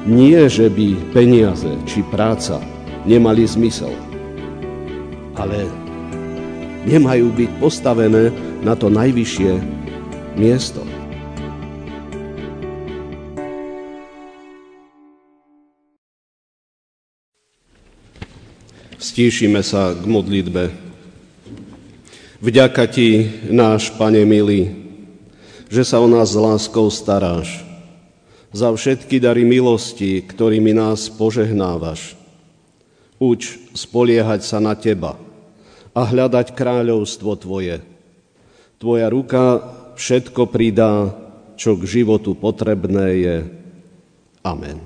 Nie, že by peniaze či práca nemali zmysel, ale nemajú byť postavené na to najvyššie miesto. Stíšime sa k modlitbe. Vďaka Ti, náš Pane milý, že sa o nás s láskou staráš, za všetky dary milosti, ktorými nás požehnávaš. Uč spoliehať sa na Teba a hľadať kráľovstvo Tvoje. Tvoja ruka všetko pridá, čo k životu potrebné je. Amen.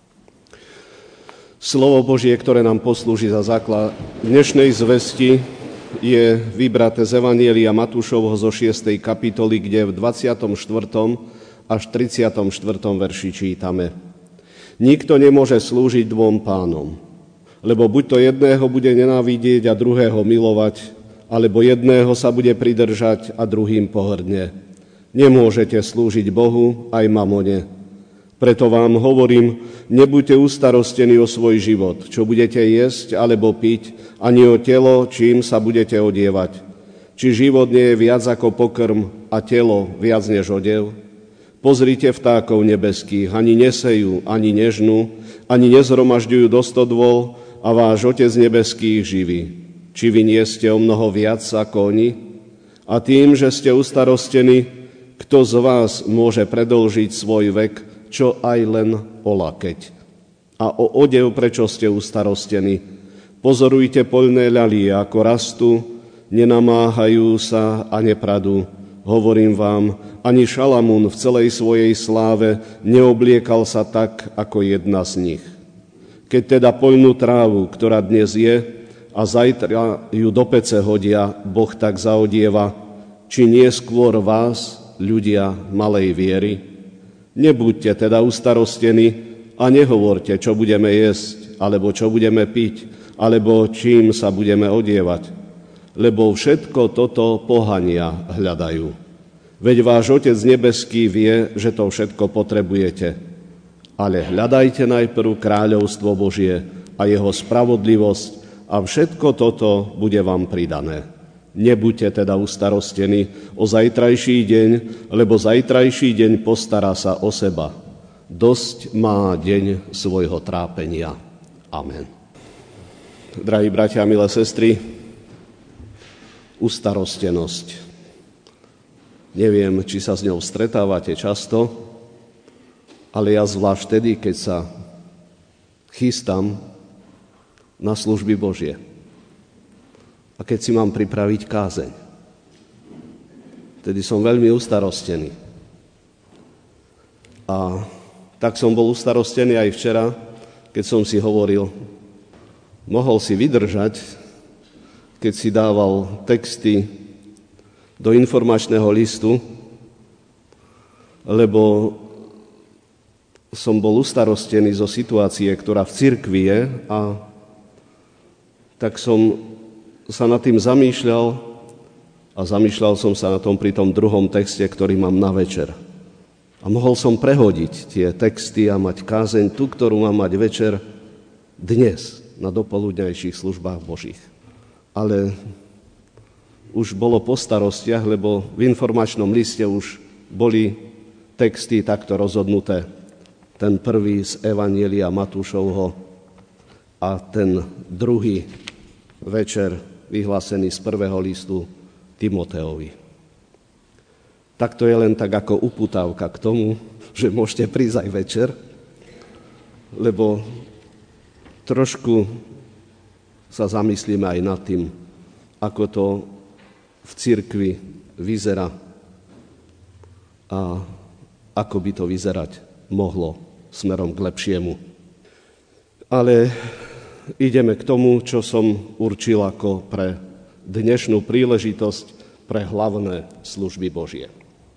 Slovo Božie, ktoré nám poslúži za základ dnešnej zvesti, je vybraté z Evanjelia Matúšovho zo 6. kapitoly, kde v 24. až 34. verši čítame: Nikto nemôže slúžiť dvom pánom, lebo buď to jedného bude nenávidieť a druhého milovať, alebo jedného sa bude pridržať a druhým pohrdne. Nemôžete slúžiť Bohu aj mamone. Preto vám hovorím, nebuďte ustarostení o svoj život, čo budete jesť alebo piť, ani o telo, čím sa budete odievať. Či život nie je viac ako pokrm a telo viac než odev? Pozrite vtákov nebeských, ani nesejú, ani nežnú, ani nezhromažďujú do stodôl, a váš Otec nebeských živí. Či vy nie ste o mnoho viac ako oni? A tým, že ste ustarostení, kto z vás môže predĺžiť svoj vek, čo aj len o lakeť? A o odev, prečo ste ustarostení? Pozorujte poľné ľalie, ako rastú, nenamáhajú sa a nepradú. Hovorím vám, ani Šalamún v celej svojej sláve neobliekal sa tak, ako jedna z nich. Keď teda poľnú trávu, ktorá dnes je, a zajtra ju do pece hodia, Boh tak zaodieva, či nie skôr vás, ľudia malej viery? Nebuďte teda ustarostení a nehovorte, čo budeme jesť, alebo čo budeme piť, alebo čím sa budeme odievať. Lebo všetko toto pohania hľadajú. Veď váš Otec nebeský vie, že to všetko potrebujete. Ale hľadajte najprv kráľovstvo Božie a jeho spravodlivosť a všetko toto bude vám pridané. Nebuďte teda ustarostení o zajtrajší deň, lebo zajtrajší deň postará sa o seba. Dosť má deň svojho trápenia. Amen. Drahí bratia a milé sestry, ustarostenosť. Neviem, či sa s ňou stretávate často, ale ja zvlášť vtedy, keď sa chystám na služby Božie a keď si mám pripraviť kázeň. Vtedy som veľmi ustarostený. A tak som bol ustarostený aj včera, keď som si hovoril, mohol si vydržať, keď si dával texty do informačného listu, lebo som bol ustarostený zo situácie, ktorá v cirkvi je, a tak som sa nad tým zamýšľal a zamýšľal som sa na tom pri tom druhom texte, ktorý mám na večer. A mohol som prehodiť tie texty a mať kázeň tú, ktorú mám mať večer dnes na dopoludňajších službách Božích. Ale už bolo po starostiach, lebo v informačnom liste už boli texty takto rozhodnuté. Ten prvý z Evanjelia Matúšovho a ten druhý večer vyhlásený z prvého listu Timoteovi. Tak to je len tak ako uputávka k tomu, že môžete prísť aj večer, lebo trošku sa zamyslíme aj nad tým, ako to v cirkvi vyzerá a ako by to vyzerať mohlo smerom k lepšiemu. Ale ideme k tomu, čo som určil ako pre dnešnú príležitosť pre hlavné služby Božie.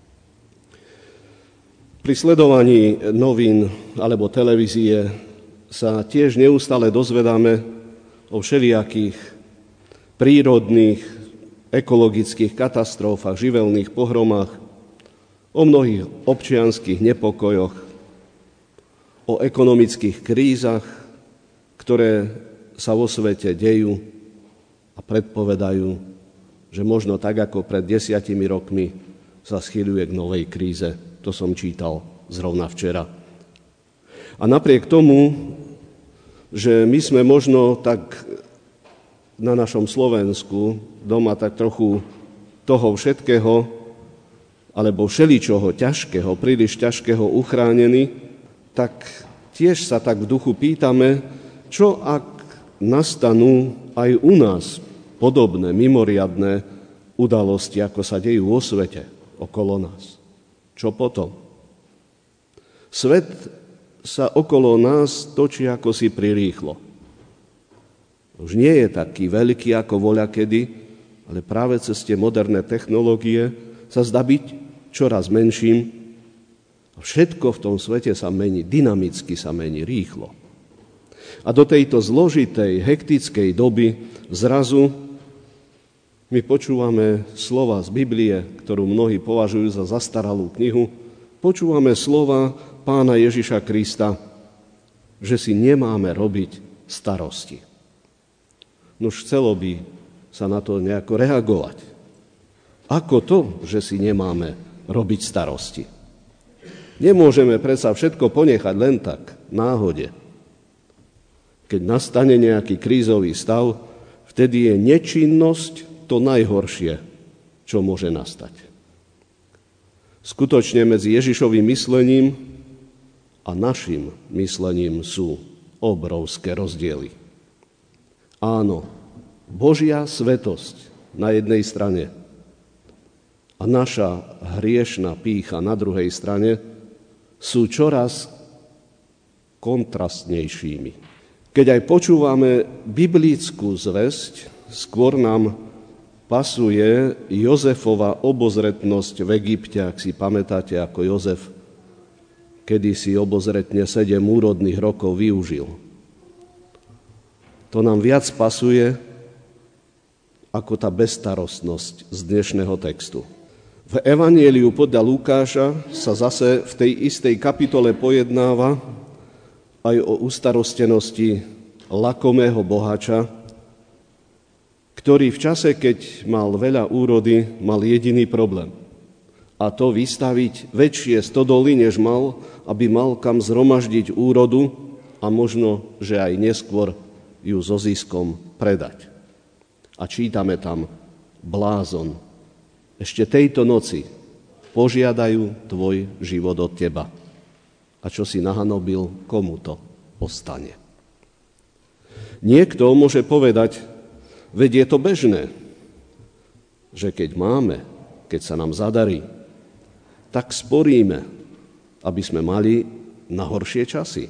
Pri sledovaní novín alebo televízie sa tiež neustále dozvedáme o všelijakých prírodných, ekologických katastrofách, živelných pohromách, o mnohých občianskych nepokojoch, o o ekonomických krízach, ktoré sa vo svete dejú a predpovedajú, že možno tak, ako pred 10 rokmi sa schýľuje k novej kríze. To som čítal zrovna včera. A napriek tomu, že my sme možno tak na našom Slovensku doma tak trochu toho všetkého, alebo všeličoho ťažkého, príliš ťažkého uchránení, tak tiež sa tak v duchu pýtame, čo ak nastanú aj u nás podobné, mimoriadne udalosti, ako sa dejú vo svete okolo nás. Čo potom? Svet sa okolo nás točí ako si prirýchlo. Už nie je taký veľký ako voľakedy, ale práve cez tie moderné technológie sa zdá byť čoraz menším. A všetko v tom svete sa mení, dynamicky sa mení, rýchlo. A do tejto zložitej, hektickej doby zrazu my počúvame slova z Biblie, ktorú mnohí považujú za zastaralú knihu. Počúvame slova Pána Ježiša Krista, že si nemáme robiť starosti. Nož chcelo by sa na to nejako reagovať. Ako to, že si nemáme robiť starosti? Nemôžeme predsa všetko ponechať len tak, náhode. Keď nastane nejaký krízový stav, vtedy je nečinnosť to najhoršie, čo môže nastať. Skutočne medzi Ježišovým myslením a našim myslením sú obrovské rozdiely. Áno, Božia svetosť na jednej strane a naša hriešna pýcha na druhej strane sú čoraz kontrastnejšími. Keď aj počúvame biblickú zvesť, skôr nám pasuje Jozefova obozretnosť v Egypte, ak si pamätáte, ako Jozef kedysi obozretne 7 úrodných rokov využil. To nám viac pasuje ako tá bezstarostnosť z dnešného textu. V Evangeliu podľa Lukáša sa zase v tej istej kapitole pojednáva aj o ustarostenosti lakomého bohača, ktorý v čase, keď mal veľa úrody, mal jediný problém. A to vystaviť väčšie stodoly, než mal, aby mal kam zhromaždiť úrodu a možno, že aj neskôr ju so ziskom predať. A čítame tam: blázon, ešte tejto noci požiadajú tvoj život od teba. A čo si nahanobil, komu to ostane? Niekto môže povedať, veď je to bežné, že keď máme, keď sa nám zadarí, tak sporíme, aby sme mali na horšie časy.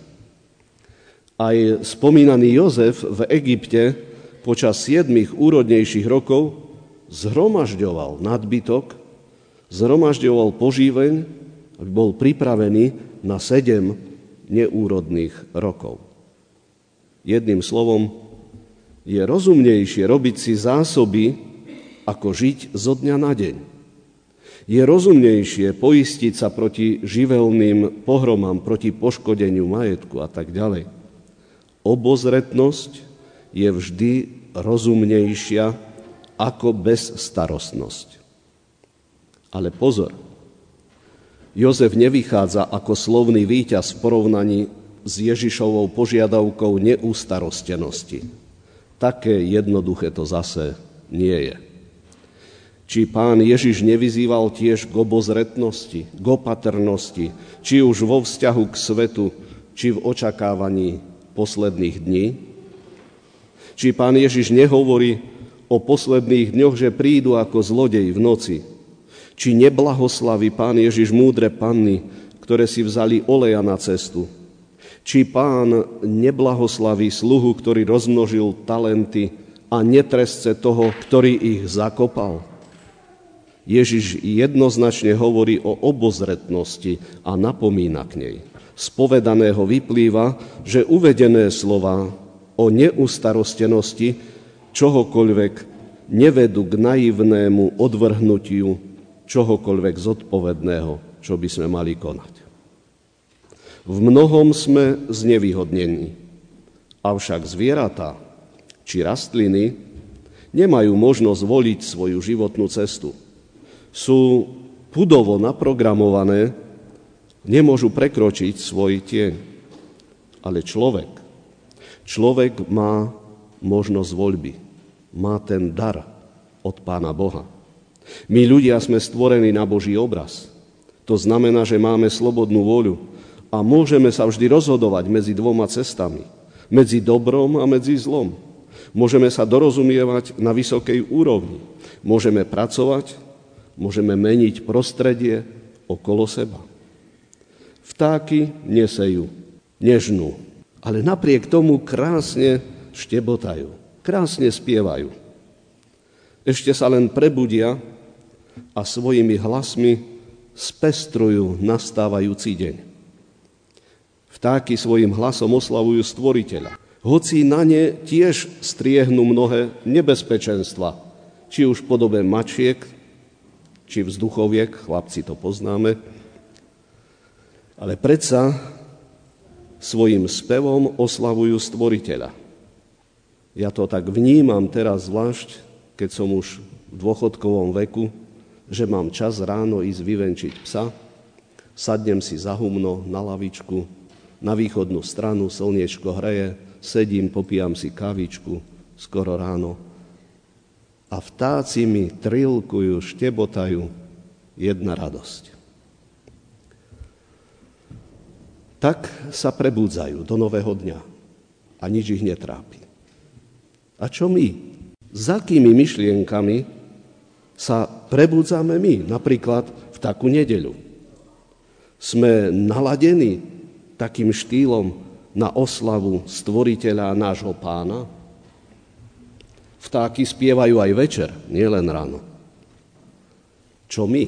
Aj spomínaný Jozef v Egypte počas 7 úrodnejších rokov zhromažďoval nadbytok, zhromažďoval požíveň, aby bol pripravený na 7 neúrodných rokov. Jedným slovom, je rozumnejšie robiť si zásoby, ako žiť zo dňa na deň. Je rozumnejšie poistiť sa proti živelným pohromám, proti poškodeniu majetku a tak ďalej. Obozretnosť je vždy rozumnejšia ako bezstarostnosť. Ale pozor, Jozef nevychádza ako slovný víťaz v porovnaní s Ježišovou požiadavkou neústarostenosti. Také jednoduché to zase nie je. Či Pán Ježiš nevyzýval tiež k obozretnosti, k opatrnosti, či už vo vzťahu k svetu, či v očakávaní posledných dní? Či Pán Ježiš nehovorí o posledných dňoch, že prídu ako zlodej v noci? Či neblahoslaví Pán Ježiš múdre panny, ktoré si vzali oleja na cestu? Či Pán neblahoslaví sluhu, ktorý rozmnožil talenty a netresce toho, ktorý ich zakopal? Ježiš jednoznačne hovorí o obozretnosti a napomína k nej. Z povedaného vyplýva, že uvedené slova o neústarostenosti čohokoľvek nevedú k naivnému odvrhnutiu čohokoľvek zodpovedného, čo by sme mali konať. V mnohom sme znevýhodnení. Avšak zvieratá či rastliny nemajú možnosť voliť svoju životnú cestu. Sú pudovo naprogramované, nemôžu prekročiť svoj tieň. Ale človek má možnosť voľby, má ten dar od Pána Boha. My ľudia sme stvorení na Boží obraz. To znamená, že máme slobodnú vôľu a môžeme sa vždy rozhodovať medzi dvoma cestami. Medzi dobrom a medzi zlom. Môžeme sa dorozumievať na vysokej úrovni. Môžeme pracovať, môžeme meniť prostredie okolo seba. Vtáky nesejú, nežnú, ale napriek tomu krásne štebotajú, krásne spievajú. Ešte sa len prebudia a svojimi hlasmi spestrujú nastávajúci deň. Vtáky svojim hlasom oslavujú Stvoriteľa. Hoci na ne tiež striehnú mnohé nebezpečenstva, či už v podobe mačiek, či vzduchoviek, chlapci to poznáme, ale predsa svojim spevom oslavujú Stvoriteľa. Ja to tak vnímam teraz zvlášť, keď som už v dôchodkovom veku, že mám čas ráno ísť vyvenčiť psa, sadnem si za humno na lavičku, na východnú stranu, slniečko hreje, sedím, popíjam si kávičku, skoro ráno. A vtáci mi trilkujú, štebotajú, jedna radosť. Tak sa prebudzajú do nového dňa a nič ich netrápi. A čo my? Za akými myšlienkami sa prebudzame my, napríklad v takú nedeľu? Sme naladení takým štýlom na oslavu Stvoriteľa a nášho Pána? Vtáky spievajú aj večer, nie len ráno. Čo my?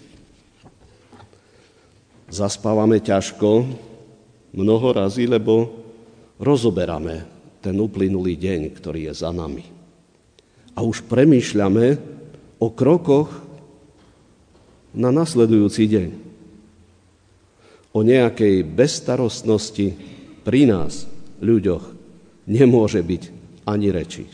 Zaspávame ťažko, mnoho razy, lebo rozoberáme ten uplynulý deň, ktorý je za nami. A už premýšľame o krokoch na nasledujúci deň. O nejakej bezstarostnosti pri nás, ľuďoch, nemôže byť ani reči.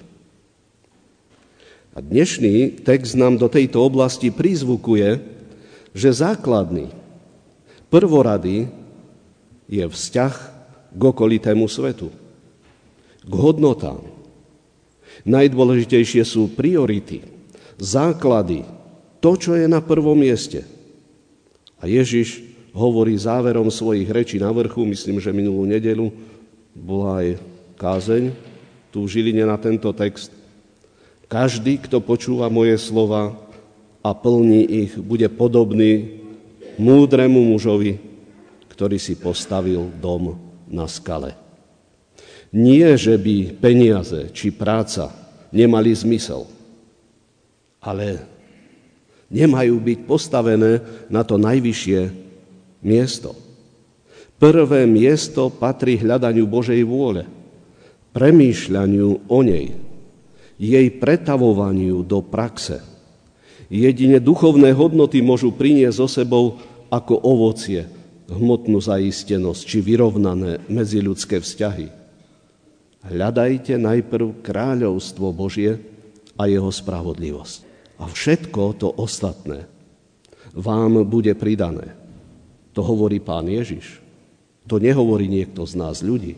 A dnešný text nám do tejto oblasti prizvukuje, že základný, prvorady je vzťah k okolitému svetu, k hodnotám. Najdôležitejšie sú priority, základy, to, čo je na prvom mieste. A Ježiš hovorí záverom svojich rečí na vrchu, myslím, že minulú nedeľu bola aj kázeň tu v Žiline na tento text. Každý, kto počúva moje slova a plní ich, bude podobný múdremu mužovi, ktorý si postavil dom na skale. Nie, že by peniaze či práca nemali zmysel, ale nemajú byť postavené na to najvyššie miesto. Prvé miesto patrí hľadaniu Božej vôle, premýšľaniu o nej, jej pretavovaniu do praxe. Jedine duchovné hodnoty môžu priniesť so sebou ako ovocie hmotnú zaistenosť či vyrovnané medziľudské vzťahy. Hľadajte najprv kráľovstvo Božie a jeho spravodlivosť. A všetko to ostatné vám bude pridané. To hovorí Pán Ježiš. To nehovorí niekto z nás ľudí.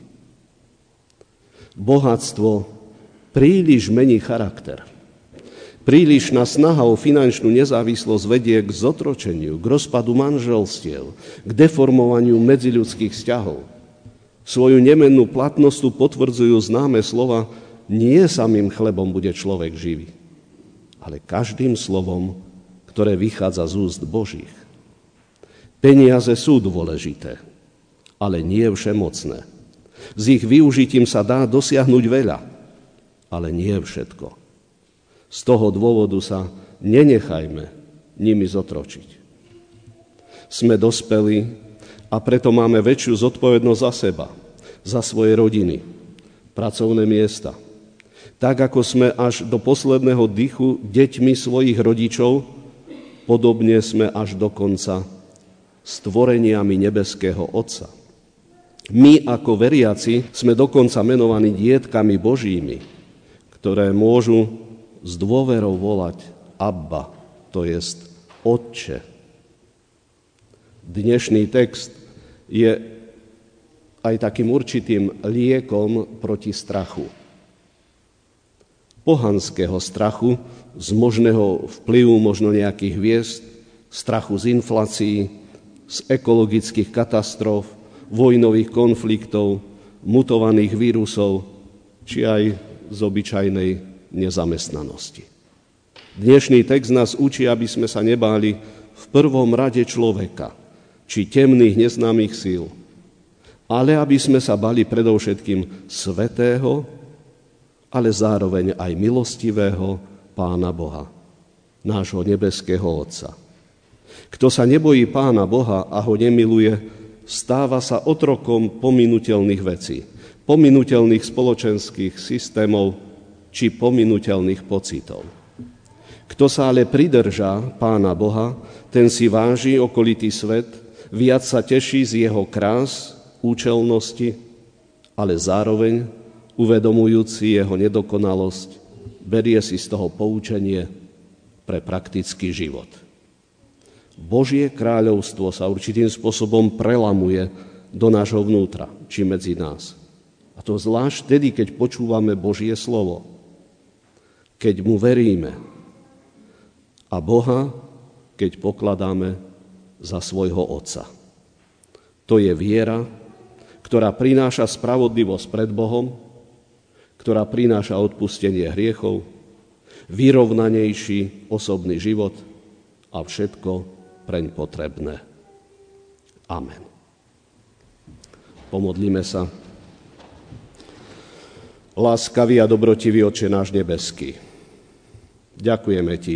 Bohatstvo príliš mení charakter. Prílišná snaha o finančnú nezávislosť vedie k zotročeniu, k rozpadu manželstiev, k deformovaniu medziľudských vzťahov. Svoju nemennú platnosť tu potvrdzujú známe slova: nie samým chlebom bude človek živý, ale každým slovom, ktoré vychádza z úst Božích. Peniaze sú dôležité, ale nie všemocné. S ich využitím sa dá dosiahnuť veľa, ale nie všetko. Z toho dôvodu sa nenechajme nimi zotročiť. Sme dospelí a preto máme väčšiu zodpovednosť za seba, za svoje rodiny, pracovné miesta. Tak ako sme až do posledného dychu deťmi svojich rodičov, podobne sme až do konca stvoreniami nebeského Otca. My ako veriaci sme dokonca menovaní dietkami Božími, ktoré môžu s dôverou volať Abba, to jest Otče. Dnešný text je aj takým určitým liekom proti strachu. Pohanského strachu z možného vplyvu možno nejakých hviezd, strachu z inflácií, z ekologických katastrof, vojnových konfliktov, mutovaných vírusov, či aj z obyčajnej nezamestnanosti. Dnešný text nás učí, aby sme sa nebáli v prvom rade človeka, či temných neznámych síl, ale aby sme sa bali predovšetkým svätého, ale zároveň aj milostivého Pána Boha, nášho nebeského Otca. Kto sa nebojí Pána Boha a ho nemiluje, stáva sa otrokom pominuteľných vecí, pominuteľných spoločenských systémov či pominuteľných pocitov. Kto sa ale pridržá Pána Boha, ten si váži okolitý svet, viac sa teší z jeho krás, účelnosti, ale zároveň, uvedomujúci jeho nedokonalosť, berie si z toho poučenie pre praktický život. Božie kráľovstvo sa určitým spôsobom prelamuje do nášho vnútra, či medzi nás. A to zvlášť vtedy, keď počúvame Božie slovo, keď mu veríme a Boha, keď pokladáme za svojho Otca. To je viera, ktorá prináša spravodlivosť pred Bohom, ktorá prináša odpustenie hriechov, vyrovnanejší osobný život a všetko preň potrebné. Amen. Pomodlíme sa. Láskavý a dobrotivý Otče náš nebeský, ďakujeme Ti,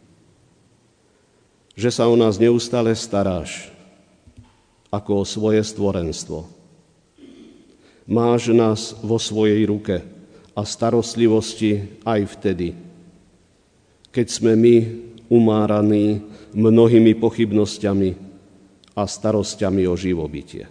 že sa o nás neustále staráš ako o svoje stvorenstvo. Máš nás vo svojej ruke a starostlivosti aj vtedy, keď sme my umáraní mnohými pochybnosťami a starosťami o živobytie.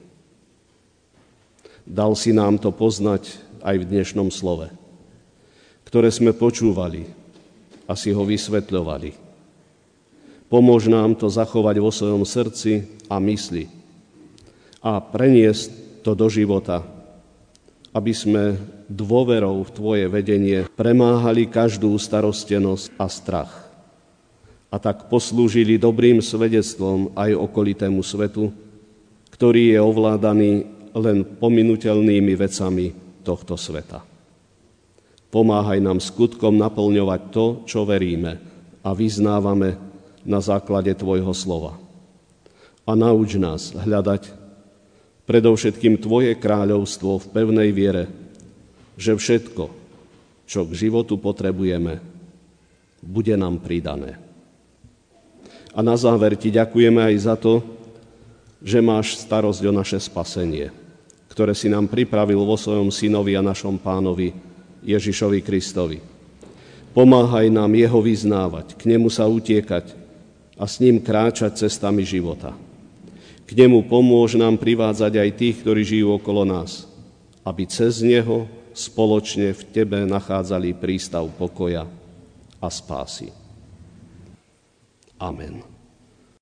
Dal si nám to poznať aj v dnešnom slove, ktoré sme počúvali a si ho vysvetľovali. Pomôž nám to zachovať vo svojom srdci a mysli a preniesť to do života, aby sme dôverou v Tvoje vedenie premáhali každú starostenosť a strach a tak poslúžili dobrým svedectvom aj okolitému svetu, ktorý je ovládaný len pominuteľnými vecami tohto sveta. Pomáhaj nám skutkom naplňovať to, čo veríme a vyznávame na základe Tvojho slova. A nauč nás hľadať predovšetkým Tvoje kráľovstvo v pevnej viere, že všetko, čo k životu potrebujeme, bude nám pridané. A na záver Ti ďakujeme aj za to, že máš starosť o naše spasenie, ktoré si nám pripravil vo svojom synovi a našom pánovi Ježišovi Kristovi. Pomáhaj nám jeho vyznávať, k nemu sa utiekať a s ním kráčať cestami života. K nemu pomôž nám privádzať aj tých, ktorí žijú okolo nás, aby cez neho spoločne v Tebe nachádzali prístav pokoja a spásy. Amen.